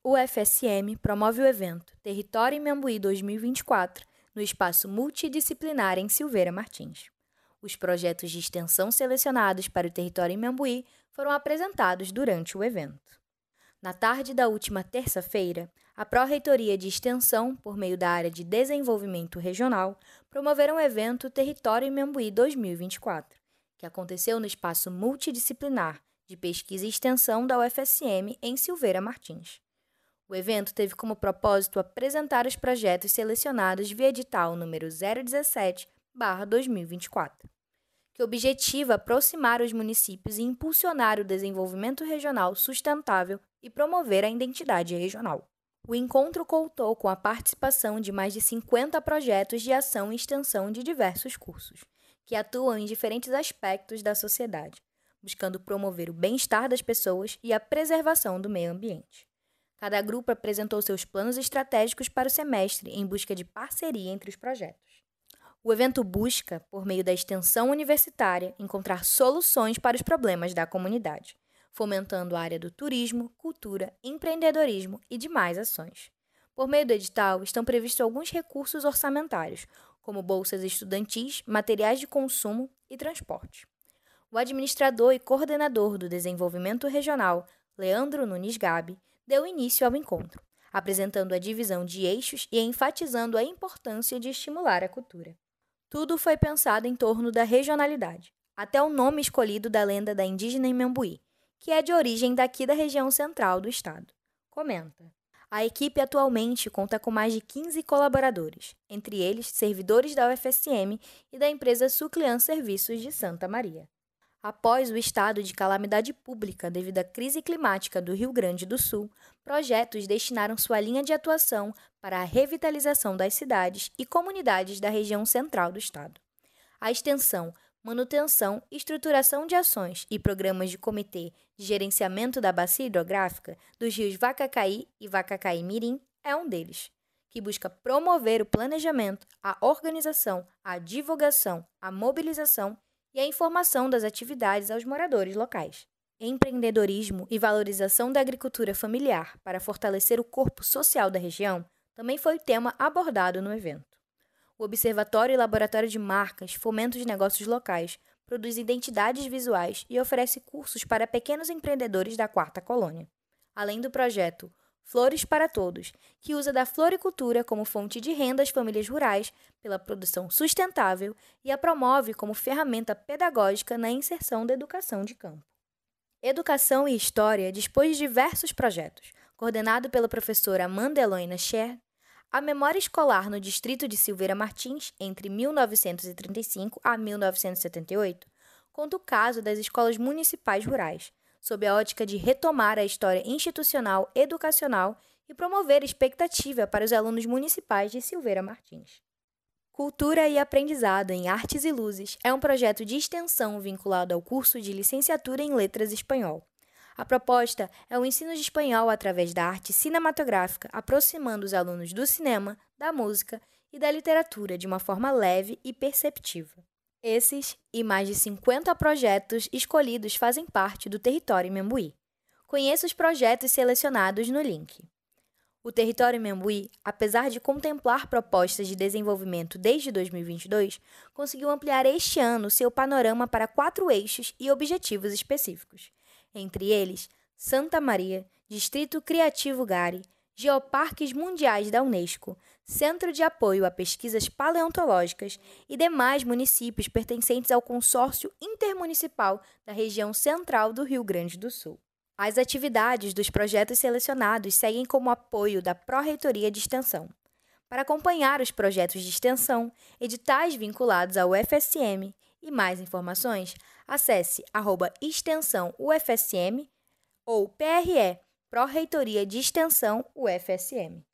O UFSM promove o evento Território Inhambuí 2024 no espaço multidisciplinar em Silveira Martins. Os projetos de extensão selecionados para o Território Inhambuí foram apresentados durante o evento. Na tarde da última terça-feira, a Pró-Reitoria de Extensão, por meio da área de Desenvolvimento Regional, promoveram o evento Território Inhambuí 2024, que aconteceu no espaço multidisciplinar de pesquisa e extensão da UFSM em Silveira Martins. O evento teve como propósito apresentar os projetos selecionados via edital número 017/2024, que objetiva aproximar os municípios e impulsionar o desenvolvimento regional sustentável e promover a identidade regional. O encontro contou com a participação de mais de 50 projetos de ação e extensão de diversos cursos, que atuam em diferentes aspectos da sociedade, buscando promover o bem-estar das pessoas e a preservação do meio ambiente. Cada grupo apresentou seus planos estratégicos para o semestre em busca de parceria entre os projetos. O evento busca, por meio da extensão universitária, encontrar soluções para os problemas da comunidade, fomentando a área do turismo, cultura, empreendedorismo e demais ações. Por meio do edital, estão previstos alguns recursos orçamentários, como bolsas estudantis, materiais de consumo e transporte. O administrador e coordenador do Desenvolvimento Regional, Leandro Nunes Gabi, deu início ao encontro, apresentando a divisão de eixos e enfatizando a importância de estimular a cultura. Tudo foi pensado em torno da regionalidade, até o nome escolhido da lenda da indígena Inhambuí, que é de origem daqui da região central do estado. Comenta. A equipe atualmente conta com mais de 15 colaboradores, entre eles servidores da UFSM e da empresa Suclean Serviços de Santa Maria. Após o estado de calamidade pública devido à crise climática do Rio Grande do Sul, projetos destinaram sua linha de atuação para a revitalização das cidades e comunidades da região central do estado. A extensão, manutenção e estruturação de ações e programas de comitê de gerenciamento da bacia hidrográfica dos rios Vacacaí e Vacacaí-Mirim é um deles, que busca promover o planejamento, a organização, a divulgação, a mobilização e a informação das atividades aos moradores locais. Empreendedorismo e valorização da agricultura familiar para fortalecer o corpo social da região também foi o tema abordado no evento. O Observatório e Laboratório de Marcas fomenta os negócios locais, produz identidades visuais e oferece cursos para pequenos empreendedores da Quarta Colônia. Além do projeto Flores para Todos, que usa da floricultura como fonte de renda às famílias rurais pela produção sustentável e a promove como ferramenta pedagógica na inserção da educação de campo. Educação e História dispôs de diversos projetos, coordenado pela professora Amanda Eloína Scher. A memória escolar no distrito de Silveira Martins, entre 1935 a 1978, conta o caso das escolas municipais rurais, sob a ótica de retomar a história institucional educacional e promover expectativa para os alunos municipais de Silveira Martins. Cultura e Aprendizado em Artes e Luzes é um projeto de extensão vinculado ao curso de Licenciatura em Letras Espanhol. A proposta é o ensino de espanhol através da arte cinematográfica, aproximando os alunos do cinema, da música e da literatura de uma forma leve e perceptiva. Esses e mais de 50 projetos escolhidos fazem parte do Território Inhambuí. Conheça os projetos selecionados no link. O Território Inhambuí, apesar de contemplar propostas de desenvolvimento desde 2022, conseguiu ampliar este ano seu panorama para 4 eixos e objetivos específicos. Entre eles, Santa Maria, Distrito Criativo Gari, Geoparques Mundiais da Unesco, Centro de Apoio a Pesquisas Paleontológicas e demais municípios pertencentes ao Consórcio Intermunicipal da região central do Rio Grande do Sul. As atividades dos projetos selecionados seguem como apoio da Pró-Reitoria de Extensão. Para acompanhar os projetos de extensão, editais vinculados ao UFSM e mais informações, acesse @extensãoufsm ou PRE, Pró-Reitoria de Extensão UFSM.